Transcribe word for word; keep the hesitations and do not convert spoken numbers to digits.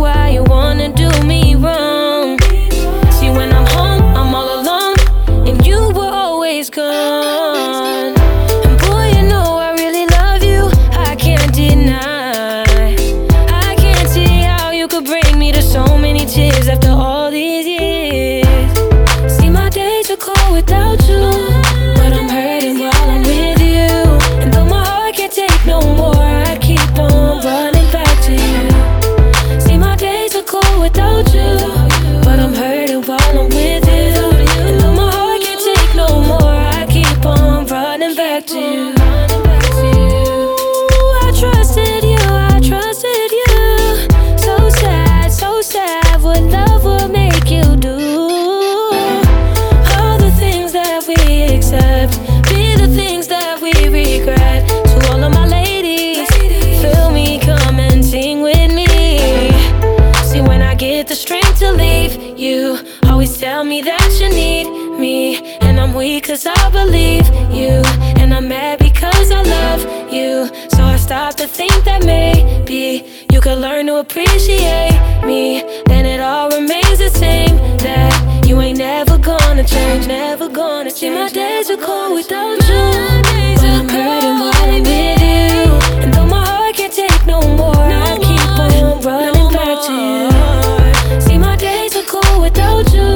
why you wanna do me wrong. See, when I'm home, I'm all alone, and you were always gone. And boy, you know I really love you, I can't deny. I can't see how you could bring me to so many tears after all these years. See, my days are cold without you, but I'm hurting while I'm with you. And though my heart can't take no more, I keep on running back to you. See, my days are cold without you, but I'm hurting while I'm with you. And though my heart can't take no more, I keep on running back to you. Ooh, I trusted you, I trusted you. So sad, so sad, what love will make you do. All the things that we accept be the things that we regret. To all of my ladies, feel me, come and sing with me. See, when I get the strength to leave, you always tell me that you need me. And I'm weak cause I believe you, and I'm mad because I love you. So I stop to think that maybe you could learn to appreciate me. Then it all remains the same, that you ain't never gonna change, never gonna change. See, my days are cold without you, but I'm hurting while I'm with you. And though my heart can't take no more, I keep on running back to you. See, my days are cold without you,